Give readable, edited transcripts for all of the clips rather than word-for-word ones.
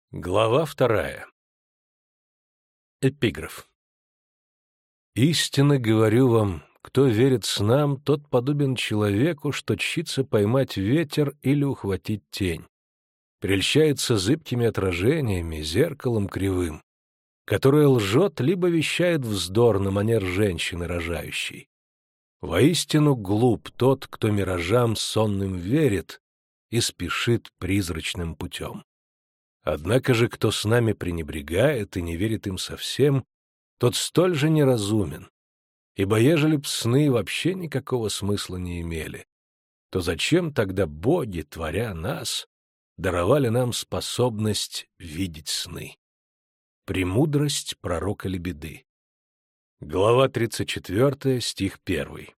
Глава 2. Эпиграф. «Истинно говорю вам, кто верит снам, тот подобен человеку, что тщится поймать ветер или ухватить тень, прельщается зыбкими отражениями, зеркалом кривым, которое лжет, либо вещает вздор на манер женщины рожающей. Воистину глуп тот, кто миражам сонным верит и спешит призрачным путем. Однако же, кто с нами пренебрегает и не верит им совсем, тот столь же неразумен, ибо ежели б сны вообще никакого смысла не имели, то зачем тогда боги, творя нас, даровали нам способность видеть сны? Премудрость пророка Лебеды. Глава 34, стих 1.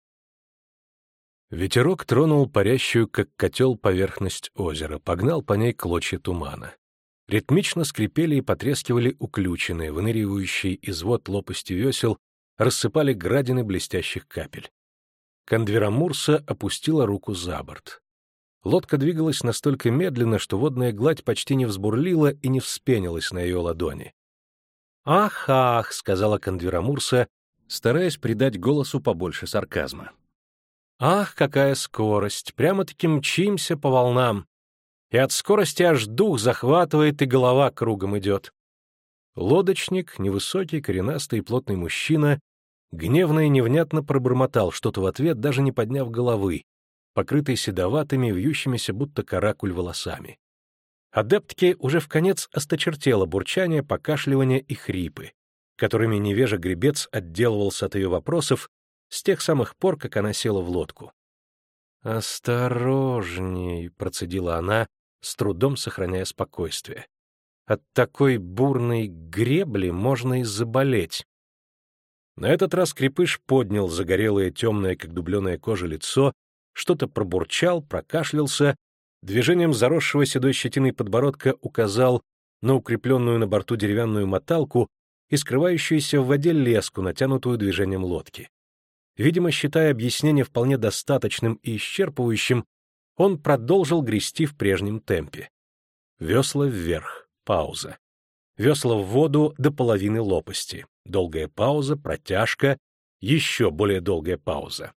Ветерок тронул парящую, как котел, поверхность озера, погнал по ней клочья тумана. Ритмично скрипели и потрескивали уключины, выныривающие из вод лопасти весел, рассыпали градины блестящих капель. Кондверамурса опустила руку за борт. Лодка двигалась настолько медленно, что водная гладь почти не взбурлила и не вспенилась на ее ладони. «Ах, ах!» — сказала Кондверамурса, стараясь придать голосу побольше сарказма. «Ах, какая скорость! Прямо-таки мчимся по волнам! И от скорости аж дух захватывает, и голова кругом идет!» Лодочник, невысокий, коренастый и плотный мужчина, гневно и невнятно пробормотал что-то в ответ, даже не подняв головы, покрытой седоватыми, вьющимися будто каракуль волосами. Адептке уже вконец осточертело бурчание, покашливание и хрипы, которыми невежа гребец отделывался от ее вопросов с тех самых пор, как она села в лодку. «Осторожней», — процедила она, с трудом сохраняя спокойствие. «От такой бурной гребли можно и заболеть». На этот раз крепыш поднял загорелое, темное, как дубленая кожа, лицо, что-то пробурчал, прокашлялся, движением заросшего седой щетиной подбородка указал на укрепленную на борту деревянную моталку и скрывающуюся в воде леску, натянутую движением лодки. Видимо, считая объяснение вполне достаточным и исчерпывающим, он продолжил грести в прежнем темпе. Весла вверх, пауза. Весла в воду до половины лопасти. Долгая пауза, протяжка, еще более долгая пауза.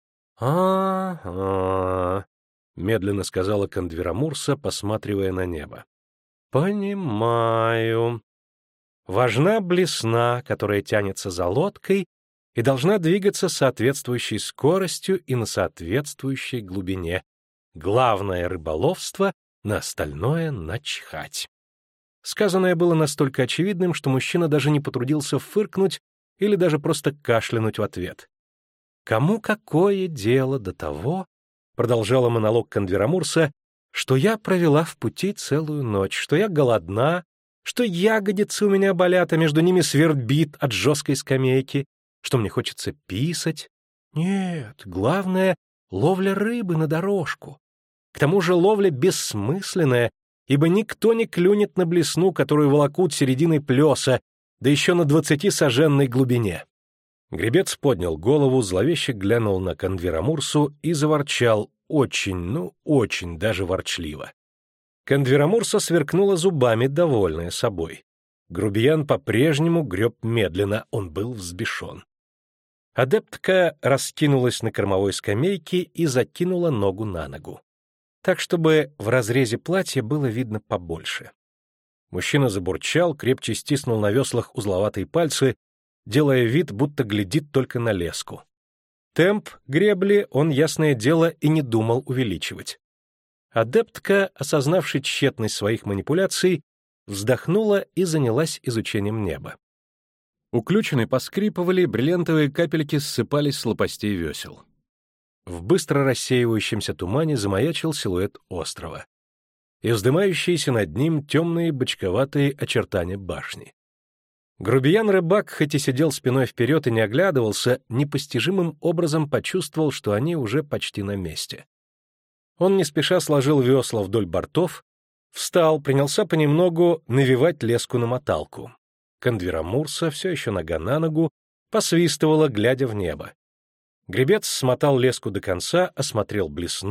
«А-а-а», — медленно сказала Кондверамурса, посматривая на небо. «Понимаю. Важна блесна, которая тянется за лодкой, и должна двигаться с соответствующей скоростью и на соответствующей глубине. Главное — рыболовство, на остальное — начхать». Сказанное было настолько очевидным, что мужчина даже не потрудился фыркнуть или даже просто кашлянуть в ответ. «Кому какое дело до того, — продолжала монолог Кондверамурса, — что я провела в пути целую ночь, что я голодна, что ягодицы у меня болят, а между ними свербит от жесткой скамейки, что мне хочется писать. Нет, главное — ловля рыбы на дорожку. К тому же ловля бессмысленная, ибо никто не клюнет на блесну, которую волокут серединой плеса, да еще на 20-саженной глубине». Гребец поднял голову, зловеще глянул на Кондверамурсу и заворчал очень, очень даже ворчливо. Кондверамурса сверкнула зубами, довольная собой. Грубиян по-прежнему греб медленно, он был взбешен. Адептка раскинулась на кормовой скамейке и закинула ногу на ногу, так, чтобы в разрезе платья было видно побольше. Мужчина забурчал, крепче стиснул на веслах узловатые пальцы, делая вид, будто глядит только на леску. Темп гребли он, ясное дело, и не думал увеличивать. Адептка, осознавши тщетность своих манипуляций, вздохнула и занялась изучением неба. Уключины поскрипывали, бриллиантовые капельки ссыпались с лопастей весел. В быстро рассеивающемся тумане замаячил силуэт острова и вздымающиеся над ним темные бочковатые очертания башни. Грубиян-рыбак, хоть и сидел спиной вперед и не оглядывался, непостижимым образом почувствовал, что они уже почти на месте. Он не спеша сложил весла вдоль бортов, встал, принялся понемногу навивать леску на моталку. Кондверамурса, все еще нога на ногу, посвистывала, глядя в небо. Гребец смотал леску до конца, осмотрел блесну,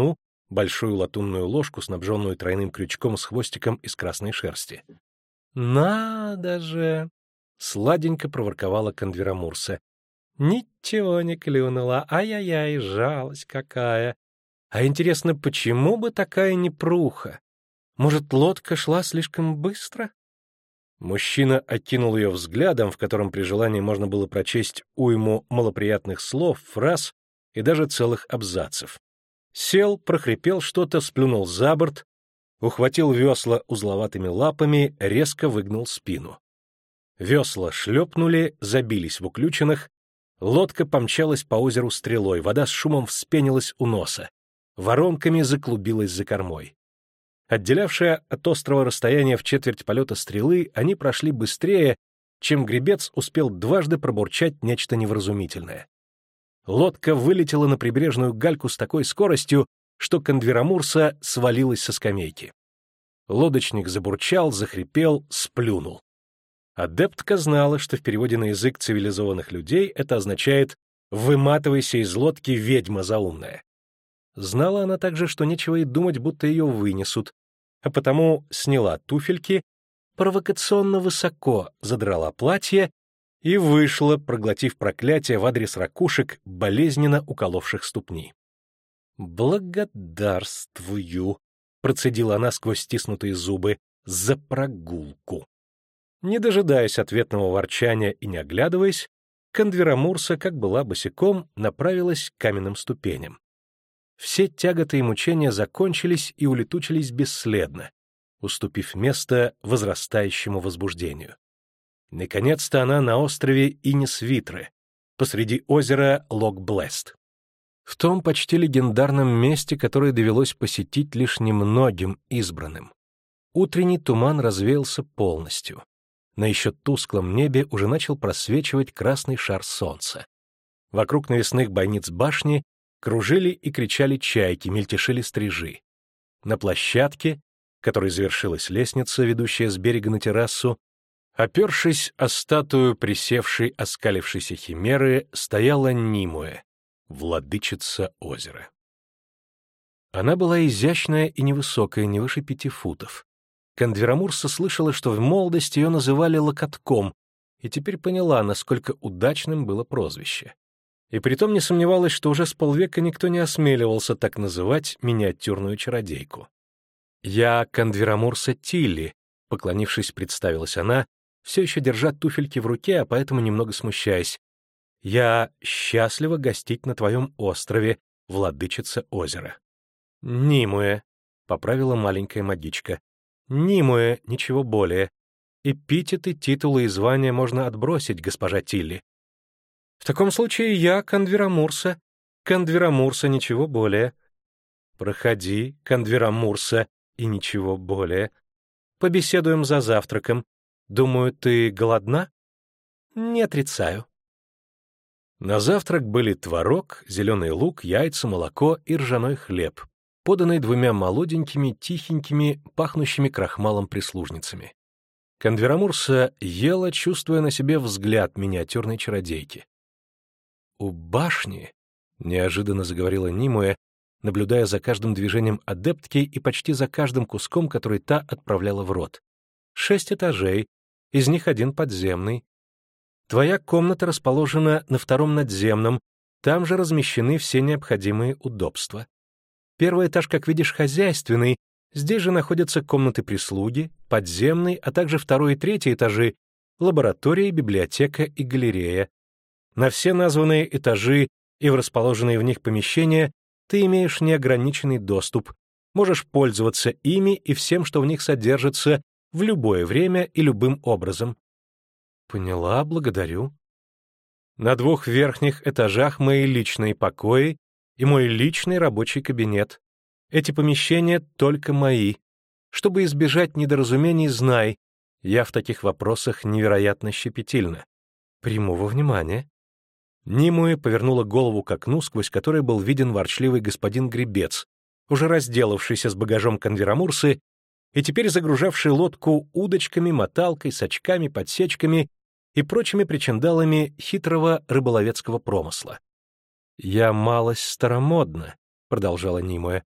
большую латунную ложку, снабженную тройным крючком с хвостиком из красной шерсти. «Надо же!» — сладенько проворковала Кондверамурса. «Ничего не клюнула, ай-яй-яй, жалость какая! А интересно, почему бы такая непруха? Может, лодка шла слишком быстро?» Мужчина окинул ее взглядом, в котором при желании можно было прочесть уйму малоприятных слов, фраз и даже целых абзацев. Сел, прохрипел что-то, сплюнул за борт, ухватил весла узловатыми лапами, резко выгнул спину. Весла шлепнули, забились в уключинах, лодка помчалась по озеру стрелой, вода с шумом вспенилась у носа, воронками заклубилась за кормой. Отделявшее от острова расстояние в четверть полета стрелы, они прошли быстрее, чем гребец успел дважды пробурчать нечто невразумительное. Лодка вылетела на прибрежную гальку с такой скоростью, что Кондверамурса свалилась со скамейки. Лодочник забурчал, захрипел, сплюнул. Адептка знала, что в переводе на язык цивилизованных людей это означает «выматывайся из лодки, ведьма заумная». Знала она также, что нечего и думать, будто ее вынесут, а потому сняла туфельки, провокационно высоко задрала платье и вышла, проглотив проклятие в адрес ракушек, болезненно уколовших ступни. «Благодарствую», — процедила она сквозь стиснутые зубы, — «за прогулку». Не дожидаясь ответного ворчания и не оглядываясь, Кондверамурса, как была босиком, направилась к каменным ступеням. Все тяготы и мучения закончились и улетучились бесследно, уступив место возрастающему возбуждению. Наконец-то она на острове Инисвитры, посреди озера Лок-Блест. В том почти легендарном месте, которое довелось посетить лишь немногим избранным. Утренний туман развеялся полностью. На еще тусклом небе уже начал просвечивать красный шар солнца. Вокруг навесных бойниц башни кружили и кричали чайки, мельтешили стрижи. На площадке, которой завершилась лестница, ведущая с берега на террасу, опершись о статую присевшей, оскалившейся химеры, стояла Нимуэ, владычица озера. Она была изящная и невысокая, не выше 5 футов. Кондверамурса слышала, что в молодости ее называли Локотком, и теперь поняла, насколько удачным было прозвище. И притом не сомневалась, что уже с полвека никто не осмеливался так называть миниатюрную чародейку. «Я Кондверамурса Тилли», — поклонившись, представилась она, все еще держа туфельки в руке, а поэтому немного смущаясь. «Я счастлива гостить на твоем острове, владычица озера». «Нимуэ», — поправила маленькая магичка. «Нимуэ, ничего более. Эпитеты, титулы и звания можно отбросить, госпожа Тилли». «В таком случае я Кондверамурса. Кондверамурса, ничего более». «Проходи, Кондверамурса, и ничего более. Побеседуем за завтраком. Думаю, ты голодна?» «Не отрицаю». На завтрак были творог, зеленый лук, яйца, молоко и ржаной хлеб, поданный 2 молоденькими, тихенькими, пахнущими крахмалом прислужницами. Кондверамурса ела, чувствуя на себе взгляд миниатюрной чародейки. «У башни», — неожиданно заговорила Нимуэ, наблюдая за каждым движением адептки и почти за каждым куском, который та отправляла в рот. 6 этажей, из них 1 подземный. Твоя комната расположена на 2-м надземном, там же размещены все необходимые удобства. 1-й этаж, как видишь, хозяйственный, здесь же находятся комнаты прислуги, подземный, а также 2-й и 3-й этажи, лаборатория, библиотека и галерея. На все названные этажи и в расположенные в них помещения ты имеешь неограниченный доступ, можешь пользоваться ими и всем, что в них содержится, в любое время и любым образом. Поняла, благодарю. На 2 верхних этажах мои личные покои и мой личный рабочий кабинет. Эти помещения только мои. Чтобы избежать недоразумений, знай, я в таких вопросах невероятно щепетильна. Приму во внимание. Нимуэ повернула голову к окну, сквозь которое был виден ворчливый господин Гребец, уже разделавшийся с багажом Кондверамурсы и теперь загружавший лодку удочками, моталкой, сачками, подсечками и прочими причиндалами хитрого рыболовецкого промысла. «Я малость старомодна», — продолжала Нимуэ.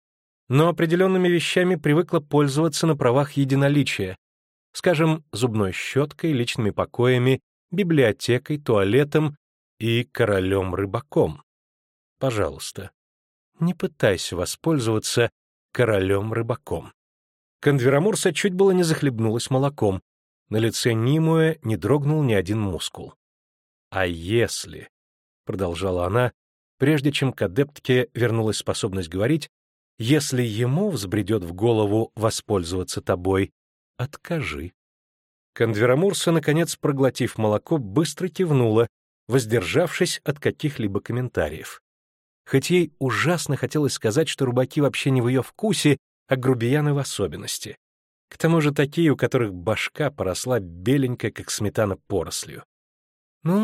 но определенными вещами привыкла пользоваться на правах единоличия, скажем, зубной щеткой, личными покоями, библиотекой, туалетом и королем-рыбаком. Пожалуйста, не пытайся воспользоваться королем-рыбаком. Конверамурса чуть было не захлебнулась молоком, на лице Нимуэ не дрогнул ни один мускул. «А если...» — продолжала она, прежде чем к адептке вернулась способность говорить, «если ему взбредет в голову воспользоваться тобой, откажи». Конверамурса, наконец, проглотив молоко, быстро кивнула, воздержавшись от каких-либо комментариев. Хоть ей ужасно хотелось сказать, что рыбаки вообще не в ее вкусе, а грубияны в особенности. К тому же такие, у которых башка поросла беленькой, как сметана, порослью. «Ну,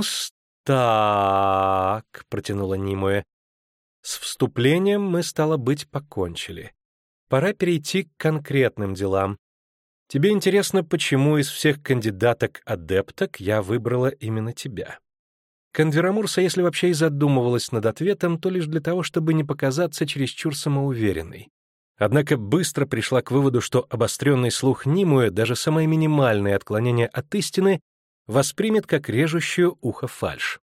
так», — протянула Нимуэ, — «с вступлением мы, стало быть, покончили. Пора перейти к конкретным делам. Тебе интересно, почему из всех кандидаток-адепток я выбрала именно тебя?» Конверамурса, если вообще и задумывалась над ответом, то лишь для того, чтобы не показаться чересчур самоуверенной. Однако быстро пришла к выводу, что обостренный слух Нимуэ даже самое минимальное отклонение от истины воспримет как режущую ухо фальшь.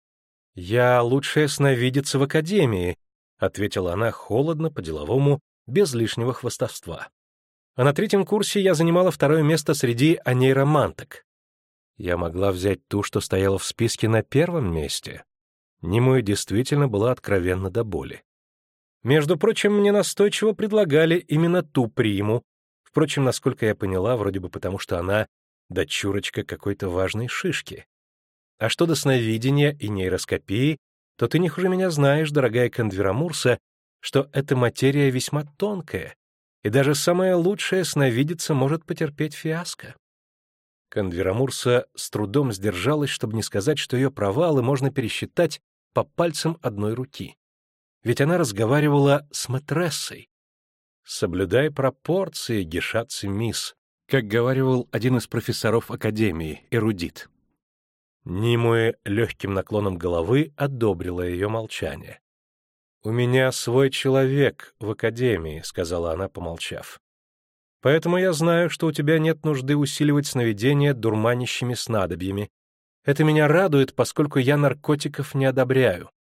«Я лучшая сновидица в академии», — ответила она холодно, по-деловому, без лишнего хвастовства. «А на 3-м курсе я занимала 2-е место среди анейроманток. Я могла взять ту, что стояла в списке на 1-м месте». Нимуэ действительно была откровенна до боли. Между прочим, мне настойчиво предлагали именно ту приму, впрочем, насколько я поняла, вроде бы потому, что она дочурочка какой-то важной шишки. А что до сновидения и нейроскопии, то ты не хуже меня знаешь, дорогая Конверамурса, что эта материя весьма тонкая, и даже самая лучшая сновидица может потерпеть фиаско. Конверамурса с трудом сдержалась, чтобы не сказать, что ее провалы можно пересчитать по пальцам одной руки. Ведь она разговаривала с матрессой. «Соблюдай пропорции, гешатцы мисс», как говаривал один из профессоров академии, эрудит. Нимуэ легким наклоном головы одобрила ее молчание. «У меня свой человек в академии», — сказала она, помолчав. «Поэтому я знаю, что у тебя нет нужды усиливать сновидения дурманящими снадобьями. Это меня радует, поскольку я наркотиков не одобряю.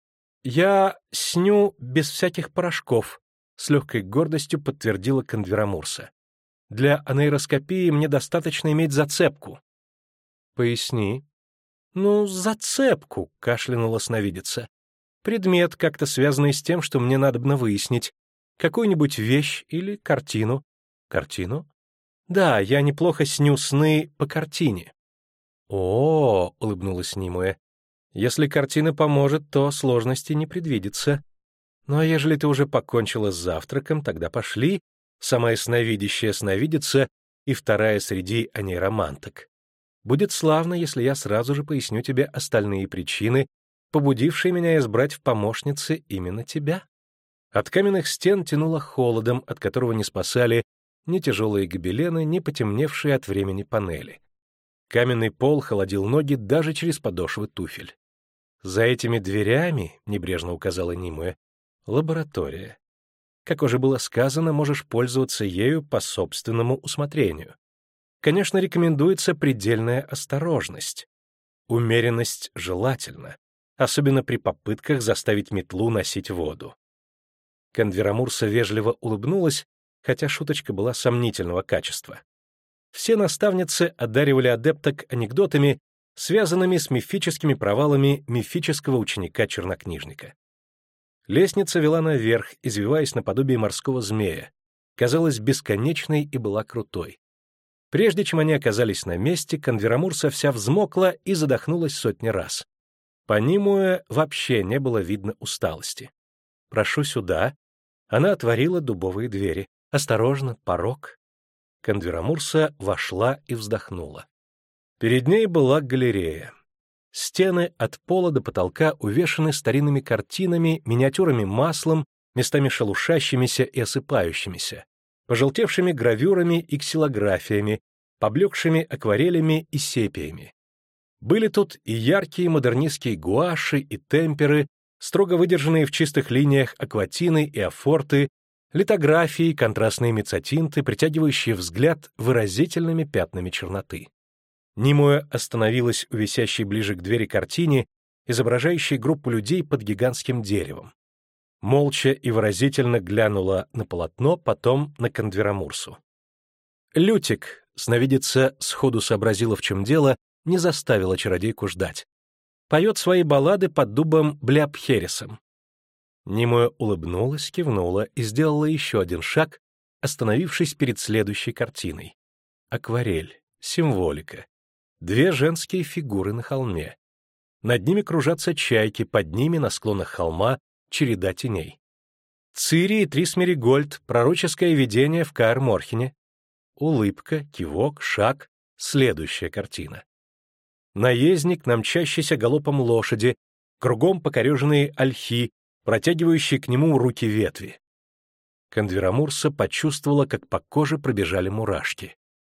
Я сню без всяких порошков», — с легкой гордостью подтвердила Конверамурса. «Для анейроскопии мне достаточно иметь зацепку». «Поясни». «Ну, зацепку», — кашлянула сновидица. «Предмет, как-то связанный с тем, что мне надобно выяснить. Какую-нибудь вещь или картину». «Картину?» «Да, я неплохо сню сны по картине». «О-о-о», — улыбнулась Нимуэ. «Если картина поможет, то сложностей не предвидится. Ну а ежели ты уже покончила с завтраком, тогда пошли, самая сновидящая сновидица и 2-я среди анейроманток. Будет славно, если я сразу же поясню тебе остальные причины, побудившие меня избрать в помощнице именно тебя». От каменных стен тянуло холодом, от которого не спасали ни тяжелые гобелены, ни потемневшие от времени панели. Каменный пол холодил ноги даже через подошвы туфель. «За этими дверями, — небрежно указала Нимуэ, — лаборатория. Как уже было сказано, можешь пользоваться ею по собственному усмотрению. Конечно, рекомендуется предельная осторожность. Умеренность желательна, особенно при попытках заставить метлу носить воду». Конверамурса вежливо улыбнулась, хотя шуточка была сомнительного качества. Все наставницы одаривали адепток анекдотами, связанными с мифическими провалами мифического ученика-чернокнижника. Лестница вела наверх, извиваясь наподобие морского змея, казалась бесконечной и была крутой. Прежде чем они оказались на месте, Конверамурса вся взмокла и задохнулась сотни раз. По Нимуэ вообще не было видно усталости. «Прошу сюда». Она отворила дубовые двери. «Осторожно, порог». Конверамурса вошла и вздохнула. Перед ней была галерея. Стены от пола до потолка увешаны старинными картинами, миниатюрами маслом, местами шелушащимися и осыпающимися, пожелтевшими гравюрами и ксилографиями, поблекшими акварелями и сепиями. Были тут и яркие модернистские гуаши и темперы, строго выдержанные в чистых линиях акватины и афорты, литографии, контрастные меццатинты, притягивающие взгляд выразительными пятнами черноты. Немуэ остановилась у висящей ближе к двери картине, изображающей группу людей под гигантским деревом. Молча и выразительно глянула на полотно, потом на Кондверамурсу. Лютик, сновидица сходу сообразила, в чем дело, не заставила чародейку ждать. Поет свои баллады под дубом Бляпхересом. Немуэ улыбнулась, кивнула и сделала еще один шаг, остановившись перед следующей картиной. Акварель, символика. Две женские фигуры на холме. Над ними кружатся чайки, под ними на склонах холма череда теней. Цири и Трис Меригольд, пророческое видение в Каэр-Морхене. Улыбка, кивок, шаг, следующая картина. Наездник, намчащийся галопом лошади, кругом покореженные ольхи, протягивающие к нему руки ветви. Кондверамурса почувствовала, как по коже пробежали мурашки.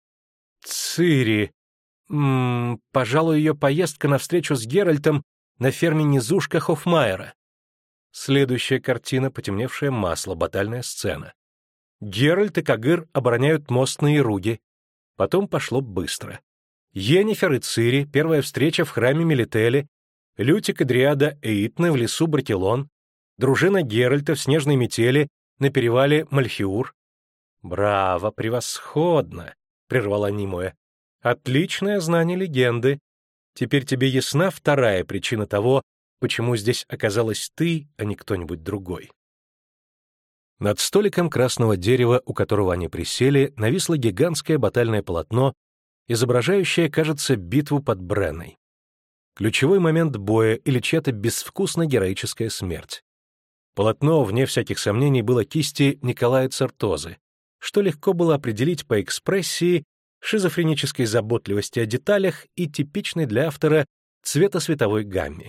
Цири. Пожалуй, ее поездка на встречу с Геральтом на ферме Низушка Хофмайера. Следующая картина — потемневшее масло, батальная сцена. Геральт и Кагыр обороняют мост на Ируге. Потом пошло быстро. Йеннифер и Цири, первая встреча в храме Мелителе, Лютик и Дриада Эйтны в лесу Бракелон, дружина Геральта в снежной метели на перевале Мальхиур. «Браво, превосходно!» — прервала Немуэ. «Отличное знание легенды. Теперь тебе ясна вторая причина того, почему здесь оказалась ты, а не кто-нибудь другой». Над столиком красного дерева, у которого они присели, нависло гигантское батальное полотно, изображающее, кажется, битву под Бренной. Ключевой момент боя или чья-то безвкусно-героическая смерть. Полотно, вне всяких сомнений, было кисти Николая Цертозы, что легко было определить по экспрессии, шизофренической заботливости о деталях и типичной для автора цветосветовой гамме.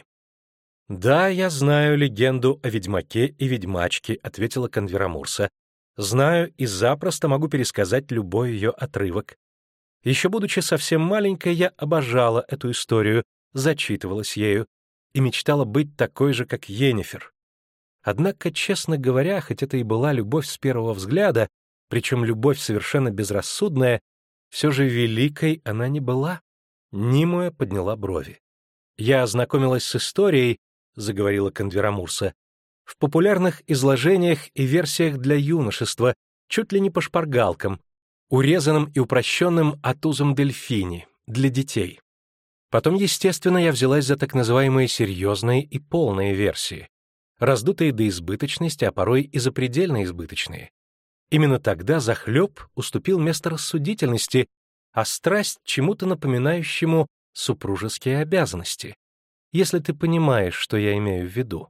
«Да, я знаю легенду о ведьмаке и ведьмачке», — ответила Кондверамурса. «Знаю и запросто могу пересказать любой ее отрывок. Еще будучи совсем маленькой, я обожала эту историю, зачитывалась ею и мечтала быть такой же, как Йеннифер. Однако, честно говоря, хоть это и была любовь с первого взгляда, причем любовь совершенно безрассудная, все же великой она не была». Немуэ подняла брови. «Я ознакомилась с историей», — заговорила Кондверамурса, «в популярных изложениях и версиях для юношества, чуть ли не по шпаргалкам, урезанным и упрощенным атузом Дельфини, для детей. Потом, естественно, я взялась за так называемые серьезные и полные версии, раздутые до избыточности, а порой и запредельно избыточные. Именно тогда захлеб уступил место рассудительности, а страсть чему-то напоминающему супружеские обязанности, если ты понимаешь, что я имею в виду».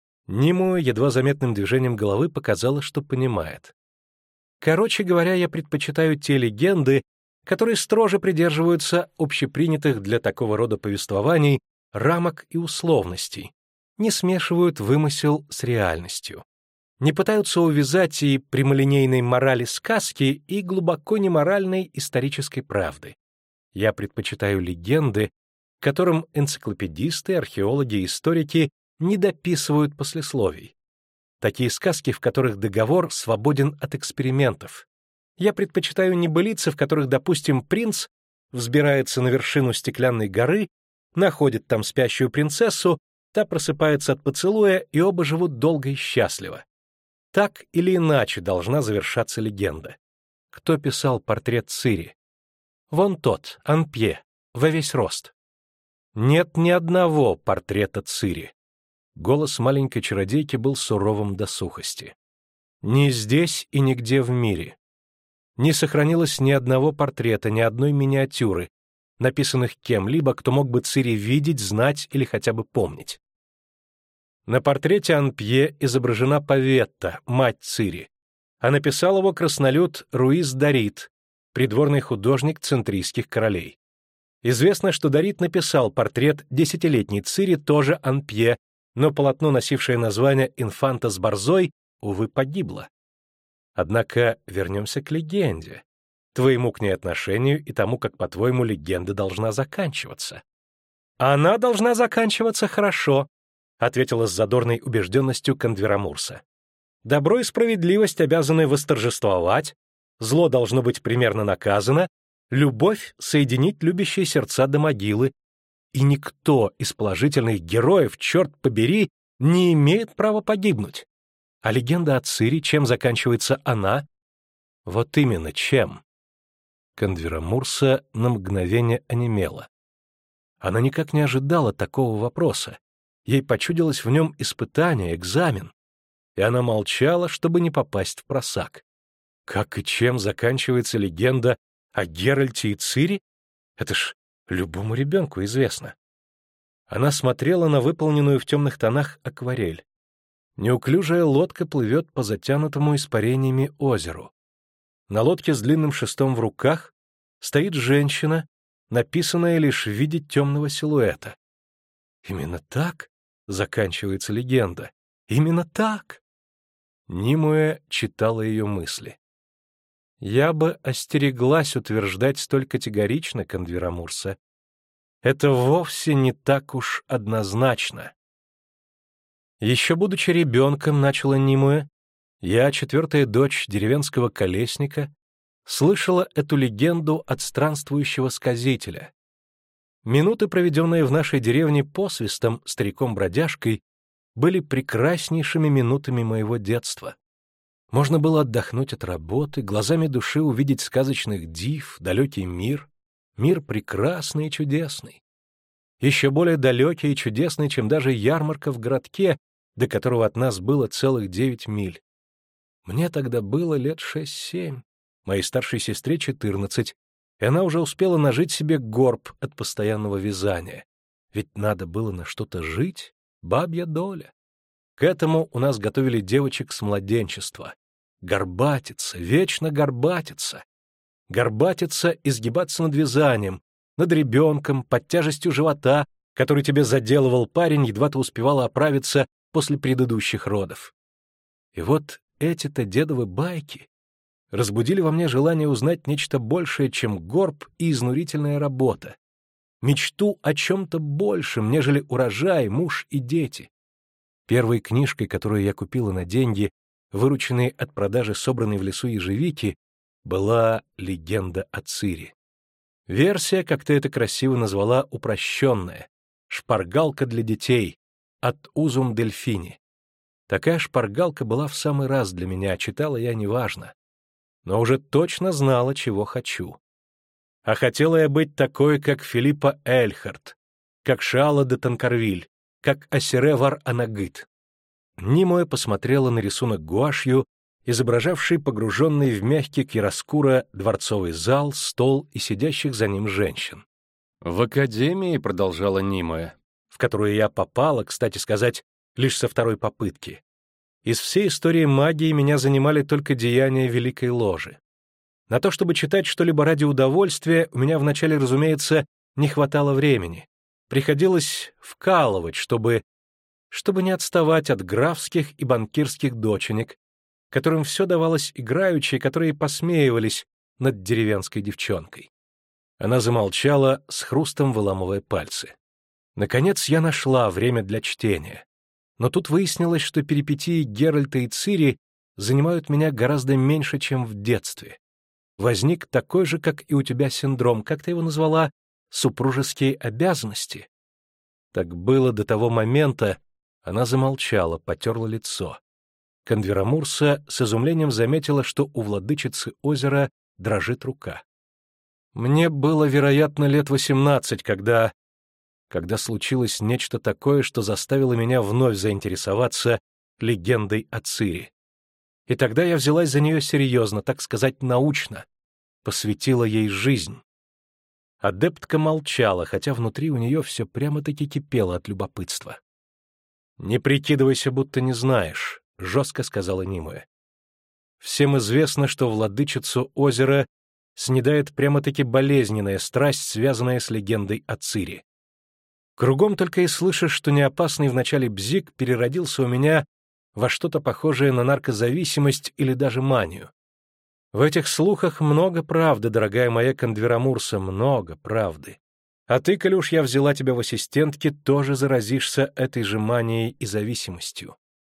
Немуэ едва заметным движением головы показала, что понимает. «Короче говоря, я предпочитаю те легенды, которые строже придерживаются общепринятых для такого рода повествований рамок и условностей, не смешивают вымысел с реальностью, не пытаются увязать и прямолинейной морали сказки, и глубоко неморальной исторической правды. Я предпочитаю легенды, которым энциклопедисты, археологи и историки не дописывают послесловий. Такие сказки, в которых договор свободен от экспериментов. Я предпочитаю небылицы, в которых, допустим, принц взбирается на вершину стеклянной горы, находит там спящую принцессу, та просыпается от поцелуя, и оба живут долго и счастливо. Так или иначе должна завершаться легенда. Кто писал портрет Цири? Вон тот, Анпье, во весь рост. Нет ни одного портрета Цири. Голос маленькой чародейки был суровым до сухости. Ни здесь и нигде в мире. Не сохранилось ни одного портрета, ни одной миниатюры, написанных кем-либо, кто мог бы Цири видеть, знать или хотя бы помнить. На портрете Анпье изображена Паветта, мать Цири, а написал его краснолюд Руис Дарит, придворный художник центрийских королей. Известно, что Дарит написал портрет десятилетней Цири, тоже Анпье, но полотно, носившее название «Инфанта с борзой», увы, погибло. Однако вернемся к легенде, твоему к ней отношению и тому, как, по-твоему, легенда должна заканчиваться. «Она должна заканчиваться хорошо», — ответила с задорной убежденностью Кондверамурса. Добро и справедливость обязаны восторжествовать, зло должно быть примерно наказано, любовь соединить любящие сердца до могилы, и никто из положительных героев, черт побери, не имеет права погибнуть. А легенда о Цири, чем заканчивается она? Вот именно, чем? Кондвера Мурса на мгновение онемела. Она никак не ожидала такого вопроса. Ей почудилось в нем испытание, экзамен. И она молчала, чтобы не попасть в просак. Как и чем заканчивается легенда о Геральте и Цири? Это ж любому ребенку известно. Она смотрела на выполненную в темных тонах акварель. Неуклюжая лодка плывет по затянутому испарениями озеру. На лодке с длинным шестом в руках стоит женщина, написанная лишь в виде темного силуэта. Именно так заканчивается легенда. Именно так. Нимуэ читала ее мысли. Я бы остереглась утверждать столь категорично, Кондвера Мурса. Это вовсе не так уж однозначно. Еще будучи ребенком, начала Нимуэ, я, четвертая дочь деревенского колесника, слышала эту легенду от странствующего сказителя. Минуты, проведенные в нашей деревне посвистом, стариком-бродяжкой, были прекраснейшими минутами моего детства. Можно было отдохнуть от работы, глазами души увидеть сказочных див, далекий мир, мир прекрасный и чудесный. Еще более далекий и чудесный, чем даже ярмарка в городке, до которого от нас было целых 9 миль. Мне тогда было лет 6-7, моей старшей сестре 14, и она уже успела нажить себе горб от постоянного вязания. Ведь надо было на что-то жить, бабья доля. К этому у нас готовили девочек с младенчества. Горбатиться, вечно горбатиться. Горбатиться, изгибаться над вязанием, над ребенком, под тяжестью живота, который тебе заделывал парень, едва ты успевала оправиться после предыдущих родов. И вот эти-то дедовы байки разбудили во мне желание узнать нечто большее, чем горб и изнурительная работа. Мечту о чем-то большем, нежели урожай, муж и дети. Первой книжкой, которую я купила на деньги, вырученные от продажи собранной в лесу ежевики, была «Легенда о Цири». Версия, как ты это красиво назвала, упрощенная. Шпаргалка для детей от Узум Дельфини. Такая шпаргалка была в самый раз для меня, читала я неважно. Но уже точно знала, чего хочу. А хотела я быть такой, как Филиппа Эльхарт, как Шаала де Танкарвиль, как Асире Вар-Анагыт. Нимуэ посмотрела на рисунок гуашью, изображавший погруженный в мягкий кироскуро дворцовый зал, стол и сидящих за ним женщин. «В академии», — продолжала Нимуэ, в которую я попала, кстати сказать, лишь со второй попытки. Из всей истории магии меня занимали только деяния Великой Ложи. На то, чтобы читать что-либо ради удовольствия, у меня вначале, разумеется, не хватало времени. Приходилось вкалывать, чтобы не отставать от графских и банкирских доченек, которым все давалось играючи, которые посмеивались над деревенской девчонкой. Она замолчала, с хрустом выламывая пальцы. Наконец я нашла время для чтения. Но тут выяснилось, что перипетии Геральта и Цири занимают меня гораздо меньше, чем в детстве. Возник такой же, как и у тебя, синдром, как ты его назвала, супружеские обязанности. Так было до того момента. Она замолчала, потерла лицо. Кондвера Мурса с изумлением заметила, что у владычицы озера дрожит рука. Мне было, вероятно, лет 18, когда случилось нечто такое, что заставило меня вновь заинтересоваться легендой о Цири. И тогда я взялась за нее серьезно, так сказать, научно, посвятила ей жизнь. Адептка молчала, хотя внутри у нее все прямо-таки кипело от любопытства. «Не прикидывайся, будто не знаешь», — жестко сказала Нимуэ. «Всем известно, что владычицу озера снедает прямо-таки болезненная страсть, связанная с легендой о Цири. Кругом только и слышишь, что неопасный вначале бзик переродился у меня во что-то похожее на наркозависимость или даже манию. В этих слухах много правды, дорогая моя Кондвера Мурса, много правды. А ты, коль уж я взяла тебя в ассистентки, тоже заразишься этой же манией и зависимостью.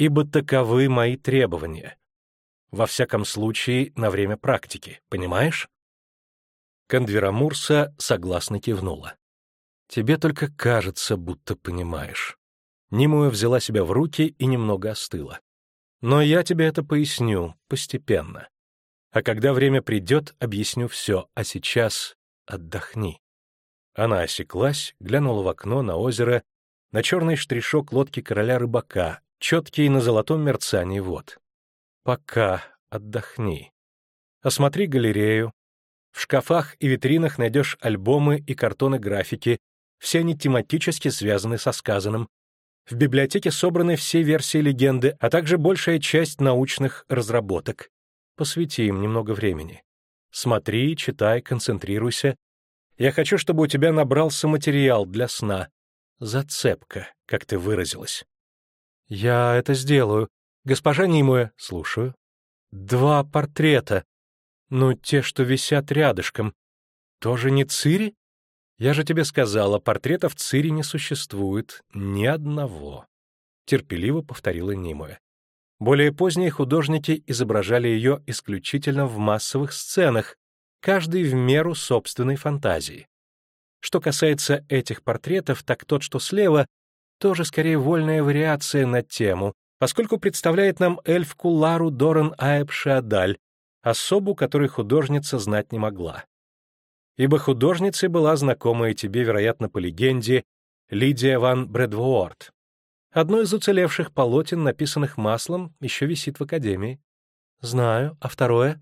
ибо таковы мои требования. Во всяком случае, на время практики, понимаешь?» Кандверамурса согласно кивнула. «Тебе только кажется, будто понимаешь». Нимуя взяла себя в руки и немного остыла. «Но я тебе это поясню постепенно. А когда время придет, объясню все, а сейчас отдохни». Она осеклась, глянула в окно на озеро, на черный штришок лодки короля-рыбака, четкий на золотом мерцании вод. «Пока отдохни. Осмотри галерею. В шкафах и витринах найдешь альбомы и картоны-графики, все они тематически связаны со сказанным. В библиотеке собраны все версии легенды, а также большая часть научных разработок. Посвяти им немного времени. Смотри, читай, концентрируйся. Я хочу, чтобы у тебя набрался материал для сна. Зацепка, как ты выразилась». «Я это сделаю. Госпожа Нимуэ, слушаю. 2 портрета. Ну, те, что висят рядышком. Тоже не Цири? Я же тебе сказала, портретов Цири не существует. Ни одного», — терпеливо повторила Нимуэ. Более поздние художники изображали ее исключительно в массовых сценах, каждый в меру собственной фантазии. Что касается этих портретов, так тот, что слева, тоже скорее вольная вариация на тему, поскольку представляет нам эльфку Лару Доран Аэб Шиадаль, особу, которой художница знать не могла. Ибо художницей была знакомая тебе, вероятно, по легенде, Лидия ван Бредвуорт. Одно из уцелевших полотен, написанных маслом, еще висит в Академии. Знаю, а второе?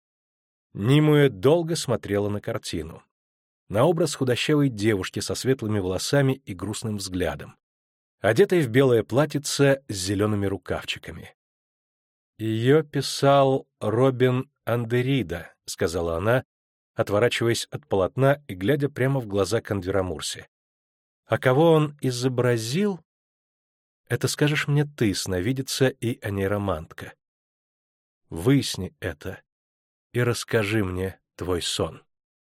Нимуэ долго смотрела на картину. На образ худощавой девушки со светлыми волосами и грустным взглядом, одетой в белое платьице с зелеными рукавчиками. «Ее писал Робин Андерида», — сказала она, отворачиваясь от полотна и глядя прямо в глаза Кандверамурсе. «А кого он изобразил, это скажешь мне ты, сновидица и анейромантка. Выясни это и расскажи мне твой сон».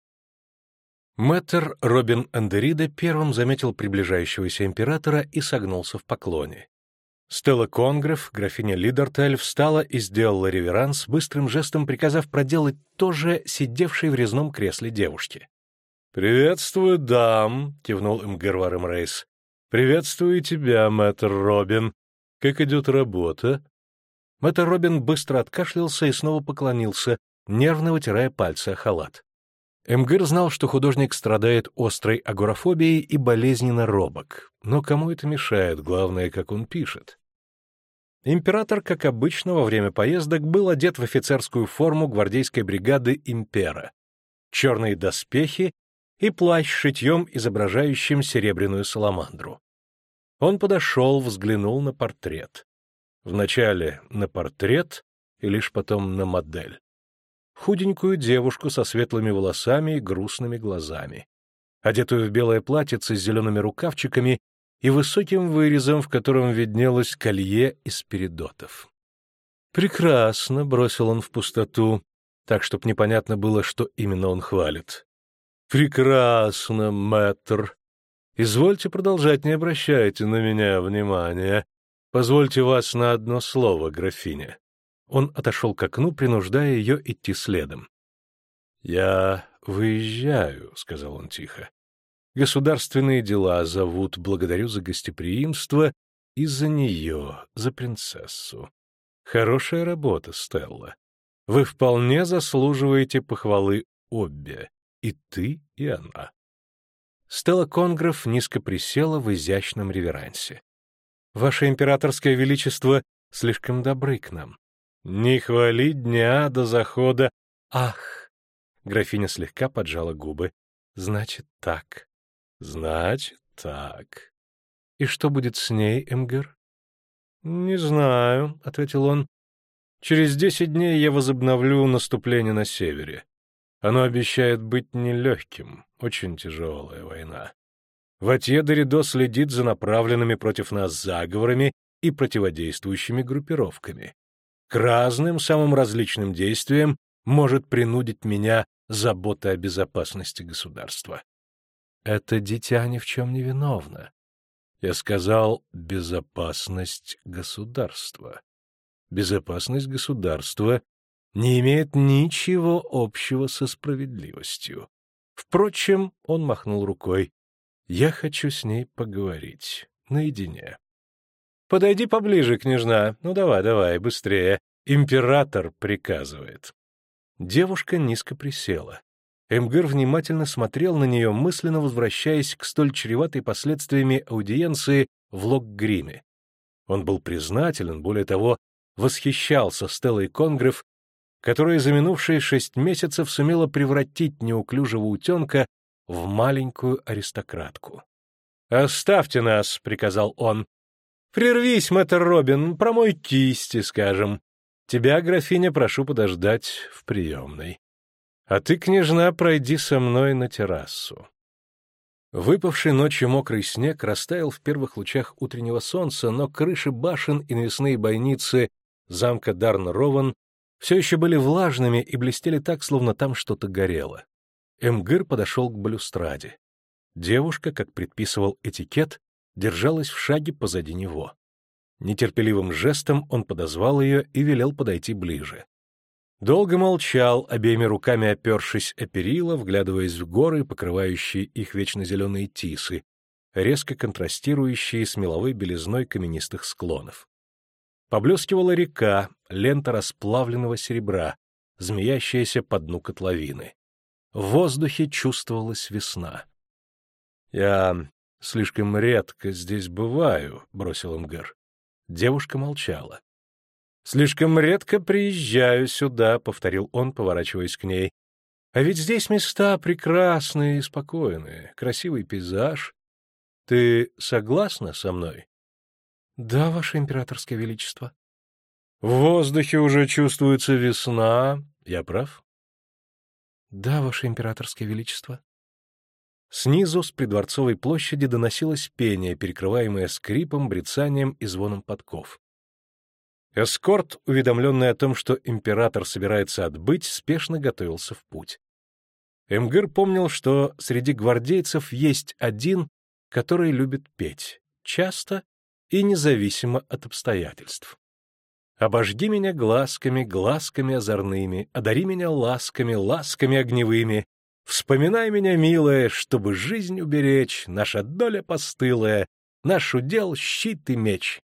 Мэтр Робин Андерида первым заметил приближающегося императора и согнулся в поклоне. Стелла Конгреф, графиня Лидертель, встала и сделала реверанс, быстрым жестом приказав проделать то же сидевшей в резном кресле девушке. «Приветствую, дам», — кивнул Эмгер Варем-Рейс. «Приветствую тебя, мэтр Робин. Как идет работа?» Мэтр Робин быстро откашлялся и снова поклонился, нервно вытирая пальцы о халат. Эмгер знал, что художник страдает острой агорафобией и болезненно робок, но кому это мешает, главное, как он пишет. Император, как обычно, во время поездок был одет в офицерскую форму гвардейской бригады «Импера», черные доспехи и плащ с шитьем, изображающим серебряную саламандру. Он подошел, взглянул на портрет. Вначале на портрет и лишь потом на модель. Худенькую девушку со светлыми волосами и грустными глазами, одетую в белое платьице с зелеными рукавчиками и высоким вырезом, в котором виднелось колье из передотов. «Прекрасно», — бросил он в пустоту, так, чтоб непонятно было, что именно он хвалит. «Прекрасно, мэтр. Извольте продолжать, не обращайте на меня внимания. Позвольте вас на одно слово, графиня». Он отошел к окну, принуждая ее идти следом. «Я выезжаю», — сказал он тихо. «Государственные дела зовут, благодарю за гостеприимство и за нее, за принцессу. Хорошая работа, Стелла. Вы вполне заслуживаете похвалы обе, и ты, и она». Стелла Конгреф низко присела в изящном реверансе. «Ваше императорское величество слишком добры к нам. Не хвали дня до захода». «Ах!» — графиня слегка поджала губы. «Значит, так. Значит, так. И что будет с ней, Эмгер?» «Не знаю», — ответил он. «Через 10 дней я возобновлю наступление на севере. Оно обещает быть нелегким, очень тяжелая война. Ватье де Ридо следит за направленными против нас заговорами и противодействующими группировками. К разным, самым различным действиям может принудить меня забота о безопасности государства. Это дитя ни в чем не виновно. Я сказал «безопасность государства». Безопасность государства не имеет ничего общего со справедливостью. Впрочем, он махнул рукой. Я хочу с ней поговорить. Наедине. Подойди поближе, княжна. Ну, давай, быстрее. Император приказывает. Девушка низко присела. Эмгыр внимательно смотрел на нее, мысленно возвращаясь к столь чреватой последствиями аудиенции в Локгриме. Он был признателен, более того, восхищался Стеллой Конгреф, которая за минувшие 6 месяцев сумела превратить неуклюжего утенка в маленькую аристократку. «Оставьте нас», — приказал он. «Прервись, мэтр Робин, промой кисти, скажем. Тебя, графиня, прошу подождать в приемной. А ты, княжна, пройди со мной на террасу». Выпавший ночью мокрый снег растаял в первых лучах утреннего солнца, но крыши башен и навесные бойницы замка Дарн-Рован все еще были влажными и блестели так, словно там что-то горело. Эмгыр подошел к балюстраде. Девушка, как предписывал этикет, держалась в шаге позади него. Нетерпеливым жестом он подозвал ее и велел подойти ближе. Долго молчал, обеими руками опершись о перила, вглядываясь в горы, покрывающие их вечно зеленые тисы, резко контрастирующие с меловой белизной каменистых склонов. Поблескивала река, лента расплавленного серебра, змеящаяся по дну котловины. В воздухе чувствовалась весна. «Я слишком редко здесь бываю», — бросил Эмгыр. Девушка молчала. «Слишком редко приезжаю сюда», — повторил он, поворачиваясь к ней. «А ведь здесь места прекрасные и спокойные, красивый пейзаж. Ты согласна со мной?» «Да, ваше императорское величество». «В воздухе уже чувствуется весна. Я прав?» «Да, ваше императорское величество». Снизу, с придворцовой площади, доносилось пение, перекрываемое скрипом, брецанием и звоном подков. Эскорт, уведомленный о том, что император собирается отбыть, спешно готовился в путь. Эмгыр помнил, что среди гвардейцев есть один, который любит петь, часто и независимо от обстоятельств. «Обожги меня глазками, глазками озорными, одари меня ласками, ласками огневыми, вспоминай меня, милая, чтобы жизнь уберечь, наша доля постылая, наш удел — щит и меч».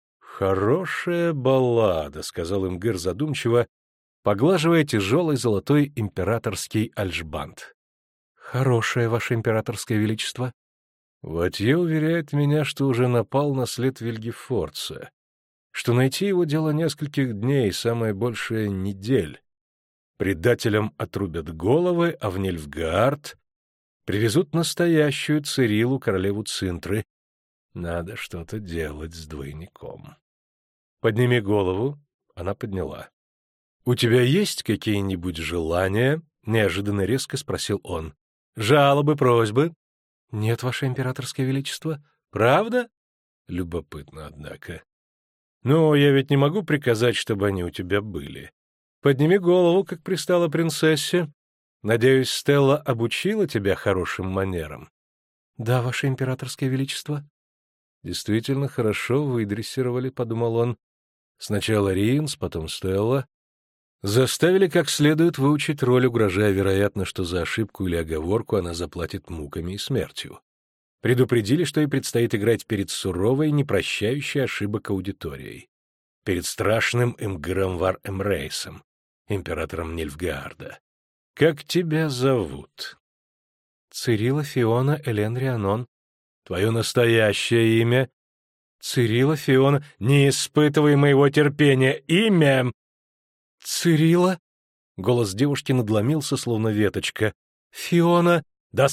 «Хорошая баллада», — сказал Эмгыр задумчиво, поглаживая тяжелый золотой императорский альшбанд. «Хорошее, ваше императорское величество». Ватье уверяет меня, что уже напал на след Вильгефорца, что найти его дело нескольких дней, самое большее — недель. Предателям отрубят головы, а в Нильфгаард привезут настоящую Цирилу, королеву Цинтры. Надо что-то делать с двойником. «Подними голову». Она подняла. «У тебя есть какие-нибудь желания?» — неожиданно резко спросил он. «Жалобы, просьбы?» «Нет, ваше императорское величество». «Правда?» «Любопытно, однако». «Ну, я ведь не могу приказать, чтобы они у тебя были. Подними голову, как пристала принцессе. Надеюсь, Стелла обучила тебя хорошим манерам?» «Да, ваше императорское величество». «Действительно хорошо выдрессировали», — подумал он. «Сначала Ринс, потом Стелла. Заставили как следует выучить роль, угрожая, вероятно, что за ошибку или оговорку она заплатит муками и смертью. Предупредили, что ей предстоит играть перед суровой, непрощающей ошибок аудиторией. Перед страшным Эмгыром Вар-Эмрейсом, императором Нильфгаарда. Как тебя зовут?» «Цирилла Фиона Элен Рианон». «Твое настоящее имя?» «Цирилла Фиона». «Не испытывай моего терпения. Имя!» «Цирилла?» Голос девушки надломился, словно веточка. «Фиона...»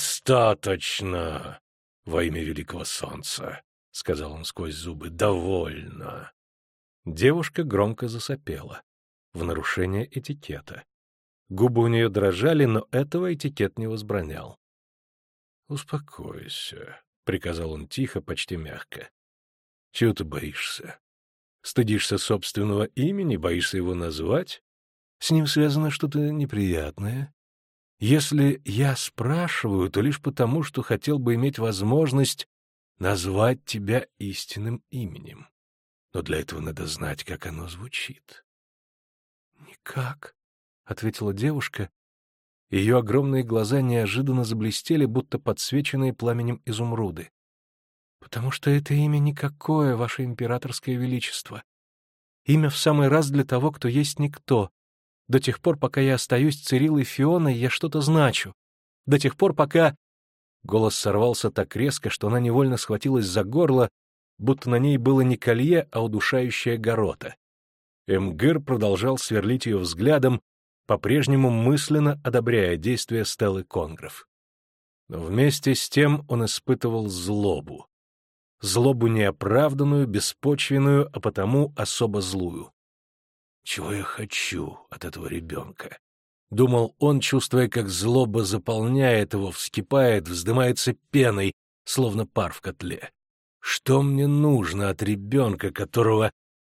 «Достаточно! Во имя великого солнца!» — сказал он сквозь зубы. «Довольно!» Девушка громко засопела. В нарушение этикета. Губы у нее дрожали, но этого этикет не возбранял. «Успокойся», — приказал он тихо, почти мягко. «Чего ты боишься? Стыдишься собственного имени, боишься его назвать? С ним связано что-то неприятное. Если я спрашиваю, то лишь потому, что хотел бы иметь возможность назвать тебя истинным именем. Но для этого надо знать, как оно звучит. «Никак», — ответила девушка. Ее огромные глаза неожиданно заблестели, будто подсвеченные пламенем изумруды. «Потому что это имя никакое, ваше императорское величество. Имя в самый раз для того, кто есть никто. До тех пор, пока я остаюсь Цириллой Фионой, я что-то значу. До тех пор, пока...» Голос сорвался так резко, что она невольно схватилась за горло, будто на ней было не колье, а удушающая горота. Эмгир продолжал сверлить ее взглядом, по-прежнему мысленно одобряя действия Стеллы Конгров. Но вместе с тем он испытывал злобу. Злобу неоправданную, беспочвенную, а потому особо злую. «Чего я хочу от этого ребенка?» — думал он, чувствуя, как злоба заполняет его, вскипает, вздымается пеной, словно пар в котле. «Что мне нужно от ребенка, которого...»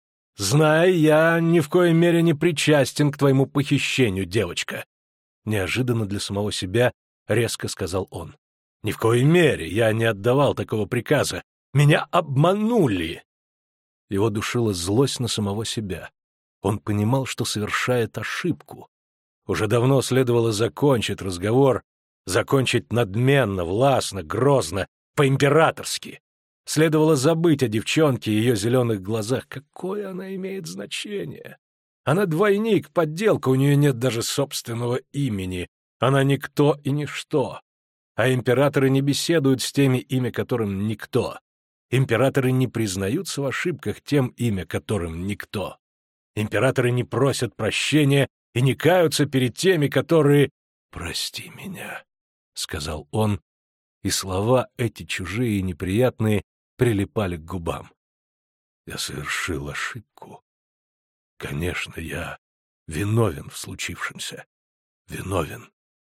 «Знай, я ни в коей мере не причастен к твоему похищению, девочка!» Неожиданно для самого себя резко сказал он. «Ни в коей мере я не отдавал такого приказа. Меня обманули!» Его душила злость на самого себя. Он понимал, что совершает ошибку. Уже давно следовало закончить разговор, закончить надменно, властно, грозно, по-императорски. Следовало забыть о девчонке и ее зеленых глазах. Какое она имеет значение? Она двойник, подделка, у нее нет даже собственного имени. Она никто и ничто. А императоры не беседуют с теми, имя которым никто. Императоры не признаются в ошибках тем, имя которым никто. Императоры не просят прощения и не каются перед теми, которые... «Прости меня», — сказал он, и слова эти чужие и неприятные прилипали к губам. «Я совершил ошибку. Конечно, я виновен в случившемся. Виновен.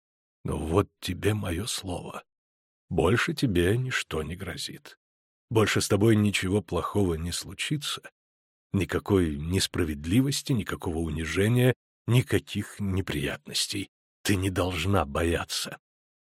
Но вот тебе мое слово. Больше тебе ничто не грозит. Больше с тобой ничего плохого не случится. Никакой несправедливости, никакого унижения, никаких неприятностей. Ты не должна бояться».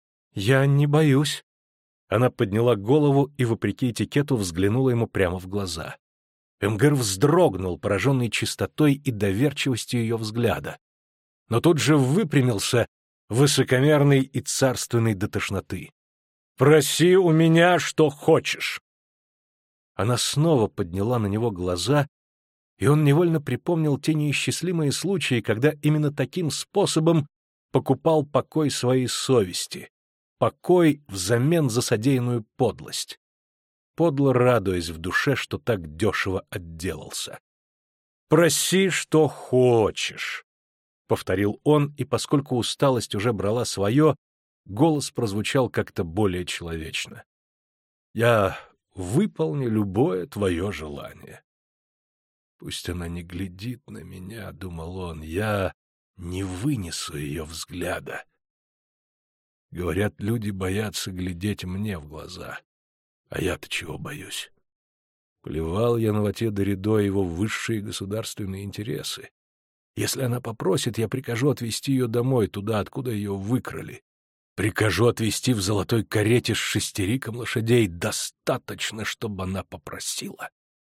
«Я не боюсь». Она подняла голову и, вопреки этикету, взглянула ему прямо в глаза. Эмгир вздрогнул, пораженный чистотой и доверчивостью ее взгляда. Но тут же выпрямился, высокомерный и царственный до тошноты. «Проси у меня, что хочешь!» Она снова подняла на него глаза, и он невольно припомнил те неисчислимые случаи, когда именно таким способом покупал покой своей совести, покой взамен за содеянную подлость, подло радуясь в душе, что так дешево отделался. «Проси, что хочешь», — повторил он, и поскольку усталость уже брала свое, голос прозвучал как-то более человечно. «Я выполню любое твое желание». «Пусть она не глядит на меня», — думал он, — «я не вынесу ее взгляда». Говорят, люди боятся глядеть мне в глаза. А я-то чего боюсь? Плевал я на Вате Доридо его высшие государственные интересы. Если она попросит, я прикажу отвезти ее домой, туда, откуда ее выкрали. Прикажу отвезти в золотой карете с шестериком лошадей. Достаточно, чтобы она попросила.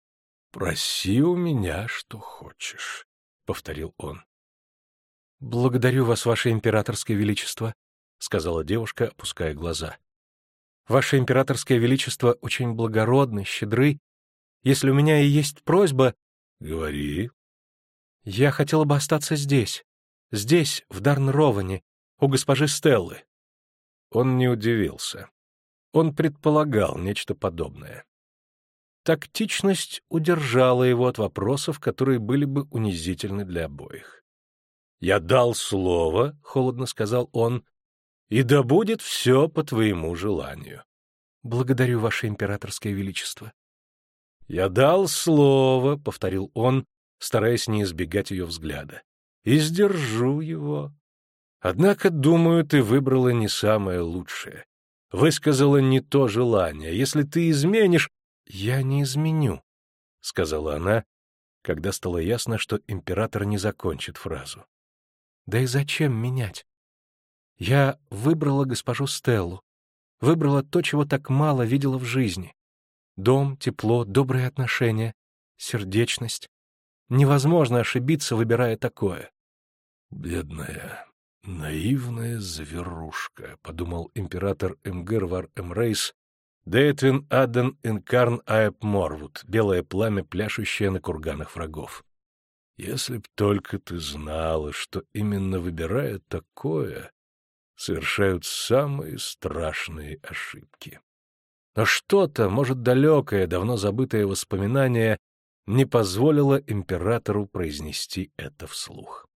«Проси у меня, что хочешь», — повторил он. «Благодарю вас, ваше императорское величество», — сказала девушка, опуская глаза. «Ваше императорское величество очень благородны, щедры. Если у меня и есть просьба...» «Говори». «Я хотела бы остаться здесь, в Дарн-Роване, у госпожи Стеллы». Он не удивился. Он предполагал нечто подобное. Тактичность удержала его от вопросов, которые были бы унизительны для обоих. «Я дал слово», — холодно сказал он, — «и да будет все по твоему желанию». «Благодарю, ваше императорское величество». «Я дал слово», — повторил он, стараясь не избегать ее взгляда, — «и сдержу его. Однако, думаю, ты выбрала не самое лучшее, высказала не то желание. Если ты изменишь...» «Я не изменю», — сказала она, когда стало ясно, что император не закончит фразу. «Да и зачем менять? Я выбрала госпожу Стеллу, выбрала то, чего так мало видела в жизни. Дом, тепло, добрые отношения, сердечность. Невозможно ошибиться, выбирая такое. «Бедная, наивная зверушка», — подумал император Эмгер вар Эмрейс, Деэтвин Аден Инкарн Аэп Морвуд, белое пламя, пляшущее на курганах врагов. «Если б только ты знала, что именно выбирая такое, совершают самые страшные ошибки». Но что-то, может, далекое, давно забытое воспоминание, не позволило императору произнести это вслух.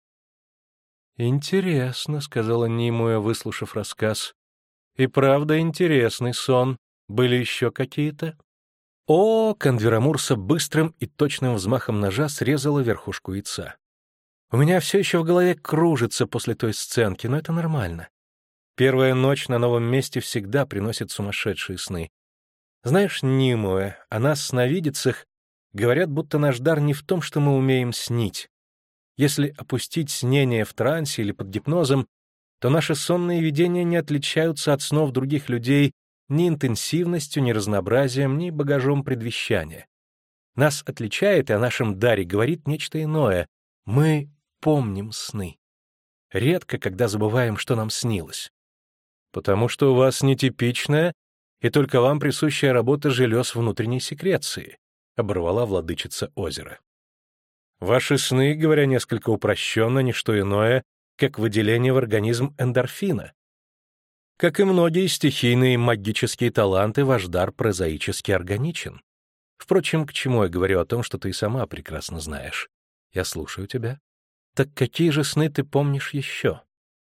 «Интересно», — сказала Нимуя, выслушав рассказ. «И правда интересный сон. Были еще какие-то?» О, Канверамурса быстрым и точным взмахом ножа срезала верхушку яйца. «У меня все еще в голове кружится после той сценки, но это нормально. Первая ночь на новом месте всегда приносит сумасшедшие сны. Знаешь, Нимуэ, о нас, сновидицах, говорят, будто наш дар не в том, что мы умеем снить. Если опустить снение в трансе или под гипнозом, то наши сонные видения не отличаются от снов других людей ни интенсивностью, ни разнообразием, ни багажом предвещания. Нас отличает, и о нашем даре говорит нечто иное. Мы помним сны. Редко, когда забываем, что нам снилось. Потому что у вас нетипичная и только вам присущая работа желез внутренней секреции, оборвала владычица озера. Ваши сны, говоря несколько упрощенно, не что иное, как выделение в организм эндорфина. Как и многие стихийные магические таланты, ваш дар прозаически органичен. Впрочем, к чему я говорю о том, что ты и сама прекрасно знаешь? Я слушаю тебя. Так какие же сны ты помнишь еще?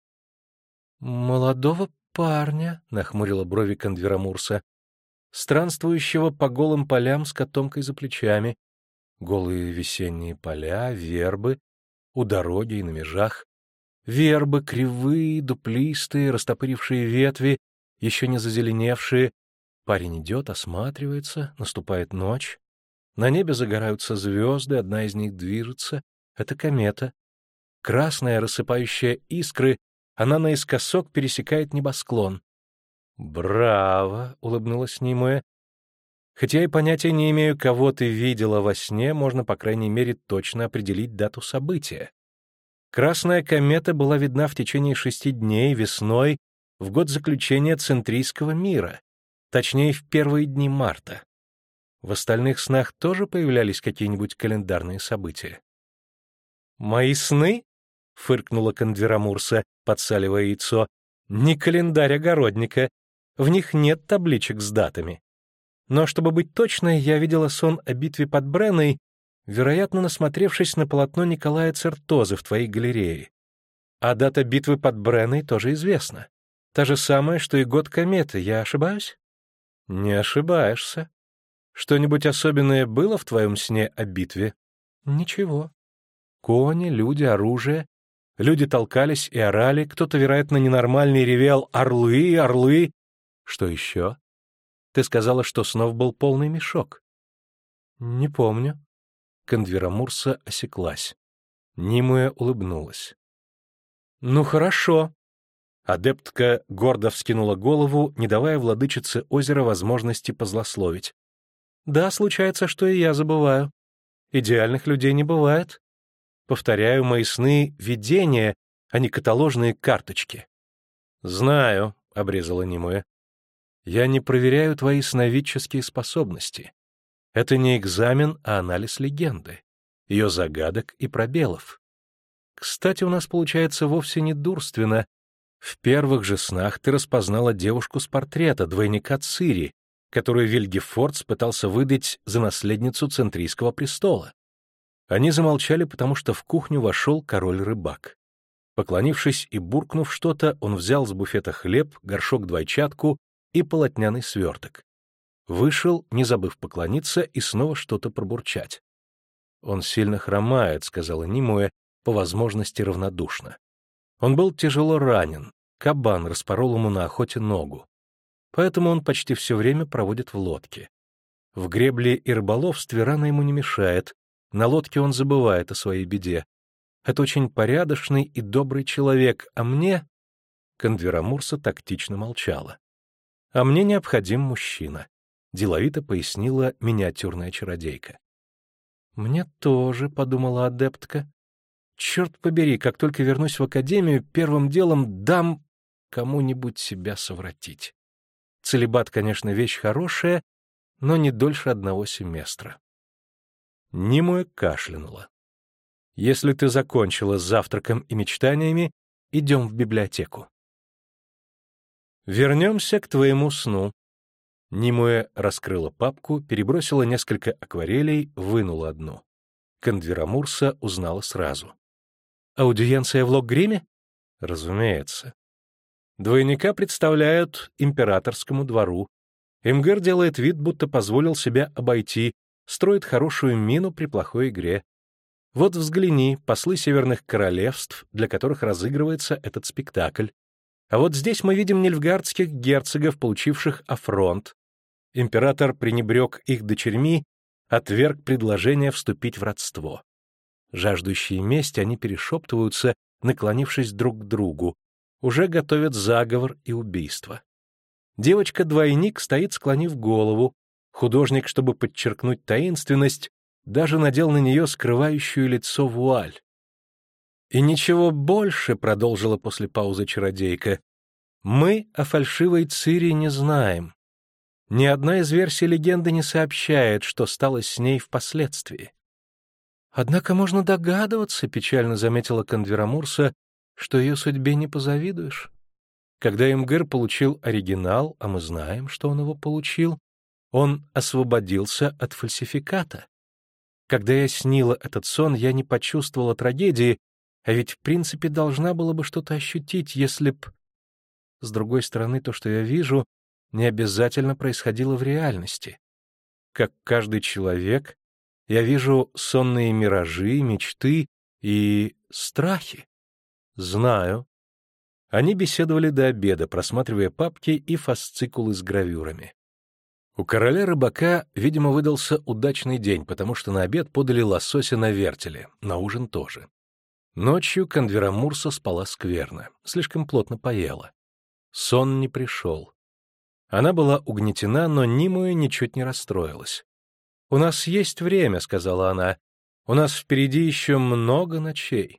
Молодого парня, — нахмурила брови Канверамурса, — странствующего по голым полям с котомкой за плечами. Голые весенние поля, вербы, у дороги и на межах. Вербы кривые, дуплистые, растопырившие ветви, еще не зазеленевшие. Парень идет, осматривается, наступает ночь. На небе загораются звезды, одна из них движется. Это комета. Красная, рассыпающая искры, она наискосок пересекает небосклон. «Браво!» — улыбнулась Нимуэ. «Хотя и понятия не имею, кого ты видела во сне, можно, по крайней мере, точно определить дату события. Красная комета была видна в течение 6 дней весной в год заключения Центрийского мира, точнее, в первые дни марта. В остальных снах тоже появлялись какие-нибудь календарные события?» «Мои сны?» — фыркнула Канверамурса, подсаливая яйцо. «Не календарь огородника. В них нет табличек с датами. Но, чтобы быть точной, я видела сон о битве под Бренной, вероятно, насмотревшись на полотно Николая Цертозы в твоей галерее. А дата битвы под Бренной тоже известна. Та же самая, что и год кометы. Я ошибаюсь?» «Не ошибаешься. Что-нибудь особенное было в твоем сне о битве?» «Ничего. Кони, люди, оружие. Люди толкались и орали, кто-то, вероятно, ненормальный ревел «Орлы! Орлы!» «Что еще?» «Ты сказала, что снов был полный мешок». «Не помню». Канверамурса осеклась. Нимуя улыбнулась. «Ну, хорошо». Адептка гордо вскинула голову, не давая владычице озера возможности позлословить. «Да, случается, что и я забываю. Идеальных людей не бывает. Повторяю, мои сны — видения, а не каталожные карточки». «Знаю», — обрезала Нимуэ. «Я не проверяю твои сновидческие способности. Это не экзамен, а анализ легенды, ее загадок и пробелов. Кстати, у нас получается вовсе не дурственно. В первых же снах ты распознала девушку с портрета, двойника Цири, которую Вильгефордс пытался выдать за наследницу Центрийского престола. Они замолчали, потому что в кухню вошел король-рыбак. Поклонившись и буркнув что-то, он взял с буфета хлеб, горшок-двойчатку и полотняный сверток. Вышел, не забыв поклониться, и снова что-то пробурчать. «Он сильно хромает», — сказала Нимуэ, по возможности равнодушно. Он был тяжело ранен, кабан распорол ему на охоте ногу. Поэтому он почти все время проводит в лодке. В гребле и рыболовстве рана ему не мешает, на лодке он забывает о своей беде. Это очень порядочный и добрый человек, а мне...» Канверамурса тактично молчала. «А мне необходим мужчина. деловито пояснила миниатюрная чародейка. «Мне тоже», — подумала адептка. «Черт побери, как только вернусь в академию, первым делом дам кому-нибудь себя совратить. Целибат, конечно, вещь хорошая, но не дольше 1 семестра». Нимуэ кашлянула. «Если ты закончила с завтраком и мечтаниями, идем в библиотеку». «Вернемся к твоему сну». Нимуэ раскрыла папку, перебросила несколько акварелей, вынула одну. Кондверамурса узнала сразу. «Аудиенция в Локгриме?» «Разумеется. Двойника представляют императорскому двору. Имгер делает вид, будто позволил себя обойти, строит хорошую мину при плохой игре. Вот взгляни, послы северных королевств, для которых разыгрывается этот спектакль. А вот здесь мы видим нильфгардских герцогов, получивших афронт. Император пренебрег их дочерьми, отверг предложение вступить в родство. Жаждущие мести, они перешептываются, наклонившись друг к другу, уже готовят заговор и убийство. Девочка-двойник стоит, склонив голову. Художник, чтобы подчеркнуть таинственность, даже надел на нее скрывающую лицо вуаль. «И ничего больше», — продолжила после паузы чародейка, — «мы о фальшивой Цири не знаем. Ни одна из версий легенды не сообщает, что стало с ней впоследствии». «Однако можно догадываться», — печально заметила Кондверамурса, «что ее судьбе не позавидуешь. Когда Имгер получил оригинал, а мы знаем, что он его получил, он освободился от фальсификата. Когда я снила этот сон, я не почувствовала трагедии, а ведь в принципе должна была бы что-то ощутить, если б... С другой стороны, то, что я вижу, не обязательно происходило в реальности. Как каждый человек, я вижу сонные миражи, мечты и страхи. Знаю». Они беседовали до обеда, просматривая папки и фасцикулы с гравюрами. У короля-рыбака, видимо, выдался удачный день, потому что на обед подали лосося на вертеле, на ужин тоже. Ночью Кондверамурса спала скверно, слишком плотно поела. Сон не пришел. Она была угнетена, но Нимуэ ничуть не расстроилась. «У нас есть время», — сказала она. «У нас впереди еще много ночей».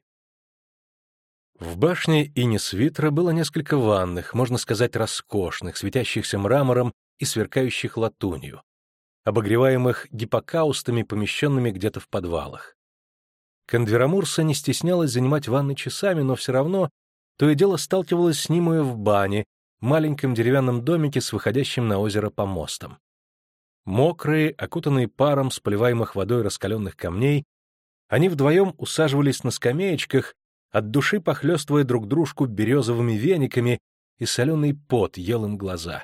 В башне Инисвитра было несколько ванных, можно сказать, роскошных, светящихся мрамором и сверкающих латунью, обогреваемых гиппокаустами, помещенными где-то в подвалах. Кондверамурса не стеснялась занимать ванны часами, но все равно то и дело сталкивалась с Нимуэ в бане, маленьком деревянном домике с выходящим на озеро помостом. Мокрые, окутанные паром с поливаемых водой раскаленных камней, они вдвоем усаживались на скамеечках, от души похлестывая друг дружку березовыми вениками, и соленый пот ел им глаза.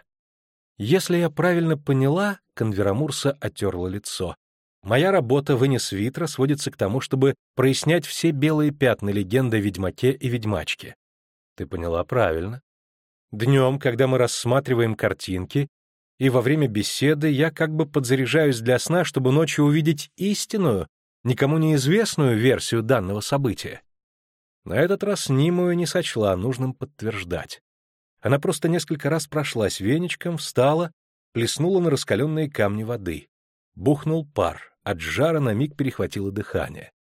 Если я правильно поняла, Кондверамурса оттерла лицо, моя работа в Инисвитра сводится к тому, чтобы прояснять все белые пятна легенды о ведьмаке и ведьмачке. Ты поняла правильно. Днем, когда мы рассматриваем картинки, и во время беседы я как бы подзаряжаюсь для сна, чтобы ночью увидеть истинную, никому неизвестную версию данного события. На этот раз Нимуэ не сочла нужным подтверждать. Она просто несколько раз прошлась веничком, встала, плеснула на раскаленные камни воды. Бухнул пар, от жара на миг перехватило дыхание.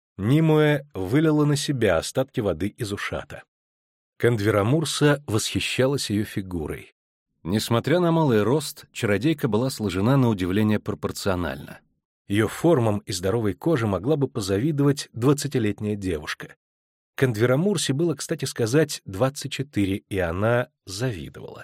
Нимуэ вылила на себя остатки воды из ушата. Кондверамурса восхищалась ее фигурой. Несмотря на малый рост, чародейка была сложена на удивление пропорционально. Ее формам и здоровой коже могла бы позавидовать 20-летняя девушка. Кондверамурсе было, кстати сказать, 24, и она завидовала.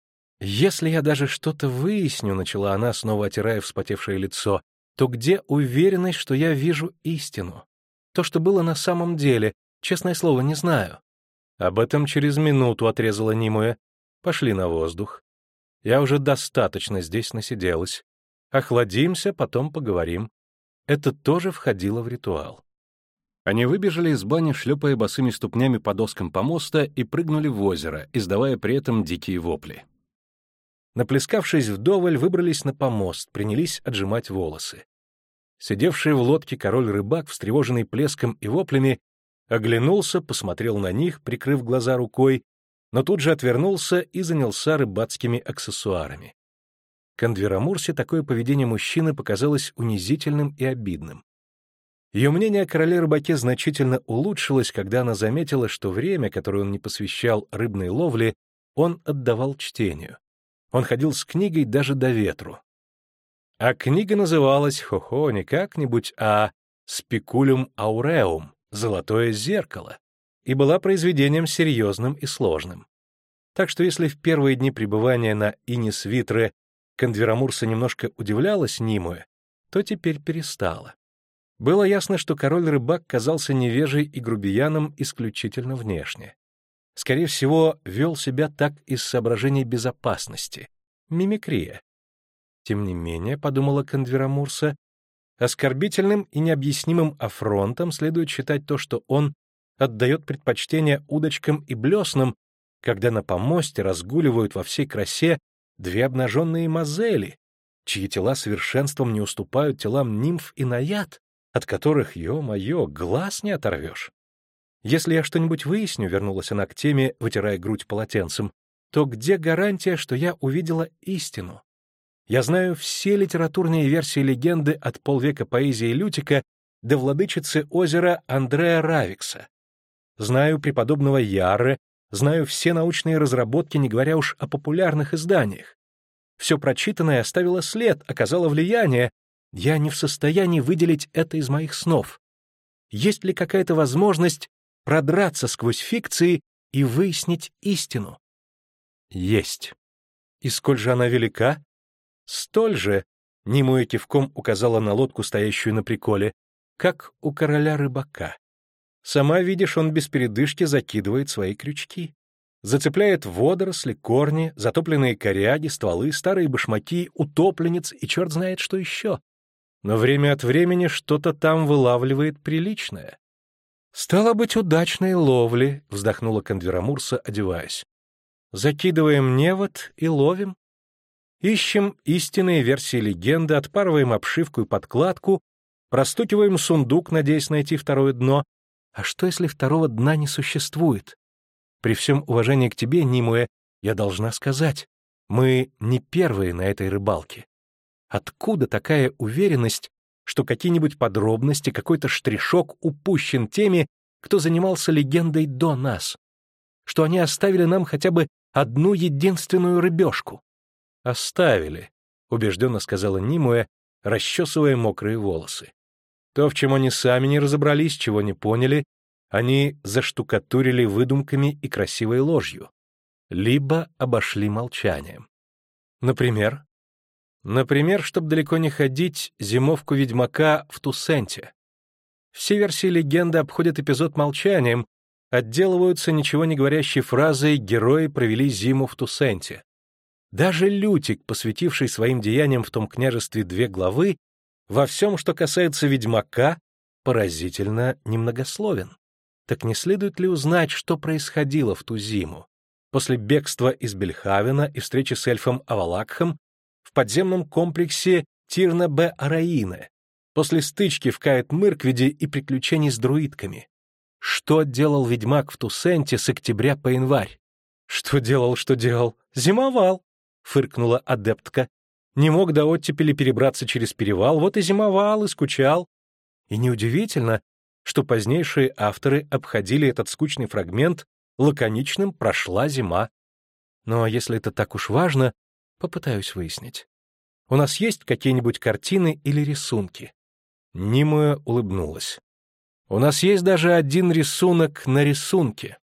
«Если я даже что-то выясню», — начала она, снова отирая вспотевшее лицо, «то где уверенность, что я вижу истину? То, что было на самом деле, честное слово, не знаю». «Об этом через минуту», — отрезала Нимуэ. «Пошли на воздух. Я уже достаточно здесь насиделась. Охладимся, потом поговорим». Это тоже входило в ритуал. Они выбежали из бани, шлепая босыми ступнями по доскам помоста, и прыгнули в озеро, издавая при этом дикие вопли. Наплескавшись вдоволь, выбрались на помост, принялись отжимать волосы. Сидевший в лодке король-рыбак, встревоженный плеском и воплями, оглянулся, посмотрел на них, прикрыв глаза рукой, но тут же отвернулся и занялся рыбацкими аксессуарами. Кондверамурсе такое поведение мужчины показалось унизительным и обидным. Ее мнение о короле-рыбаке значительно улучшилось, когда она заметила, что время, которое он не посвящал рыбной ловле, он отдавал чтению. Он ходил с книгой даже до ветру. А книга называлась, не как-нибудь, а «Спекулюм ауреум» — «Золотое зеркало», и была произведением серьезным и сложным. Так что если в первые дни пребывания на Инис-Витре Кондверамурса немножко удивлялась Нимуэ, то теперь перестала. Было ясно, что король-рыбак казался невежей и грубияном исключительно внешне. Скорее всего, вел себя так из соображений безопасности. Мимикрия. Тем не менее, подумала Кондверамурса, оскорбительным и необъяснимым афронтом следует считать то, что он отдает предпочтение удочкам и блеснам, когда на помосте разгуливают во всей красе две обнаженные мазели, чьи тела совершенством не уступают телам нимф и наяд, от которых, ё-моё, глаз не оторвешь. Если я что-нибудь выясню, вернулась она к теме, вытирая грудь полотенцем, то где гарантия, что я увидела истину? Я знаю все литературные версии легенды от полвека поэзии Лютика до владычицы озера Андреа Равикса. Знаю преподобного Ярре, знаю все научные разработки, не говоря уж о популярных изданиях. Все прочитанное оставило след, оказало влияние. Я не в состоянии выделить это из моих снов. Есть ли какая-то возможность продраться сквозь фикции и выяснить истину? Есть. И сколь же она велика? Столь же, Нимуэ кивком указала на лодку, стоящую на приколе, как у короля-рыбака. Сама видишь, он без передышки закидывает свои крючки. Зацепляет водоросли, корни, затопленные коряги, стволы, старые башмаки, утопленниц и черт знает что еще. Но время от времени что-то там вылавливает приличное. «Стало быть, удачной ловли», — вздохнула Кондверамурса, одеваясь. «Закидываем невод и ловим. Ищем истинные версии легенды, отпарываем обшивку и подкладку, простукиваем сундук, надеясь найти второе дно. А что, если второго дна не существует? При всем уважении к тебе, Нимуэ, я должна сказать, мы не первые на этой рыбалке. Откуда такая уверенность, что какие-нибудь подробности, какой-то штришок упущен теми, кто занимался легендой до нас? Что они оставили нам хотя бы одну единственную рыбешку? «Оставили», — убежденно сказала Нимуэ, расчесывая мокрые волосы. То, в чем они сами не разобрались, чего не поняли, они заштукатурили выдумками и красивой ложью, либо обошли молчанием. Например? Например, чтобы далеко не ходить, зимовку ведьмака в Туссенте. Все версии легенды обходят эпизод молчанием, отделываются ничего не говорящей фразой «герои провели зиму в Туссенте». Даже Лютик, посвятивший своим деяниям в том княжестве 2 главы, во всем, что касается ведьмака, поразительно немногословен. Так не следует ли узнать, что происходило в ту зиму, после бегства из Бельхавена и встречи с эльфом Авалакхом в подземном комплексе Тирна-Бе-Араине, после стычки в Каэт-Мыркведе и приключений с друидками? Что делал ведьмак в Туссенте с октября по январь? Что делал? Зимовал, фыркнула адептка. Не мог до оттепели перебраться через перевал, вот и зимовал, и скучал. И неудивительно, что позднейшие авторы обходили этот скучный фрагмент лаконичным «прошла зима». Но если это так уж важно, попытаюсь выяснить. У нас есть какие-нибудь картины или рисунки?» Нимуэ улыбнулась. «У нас есть даже один рисунок на рисунке».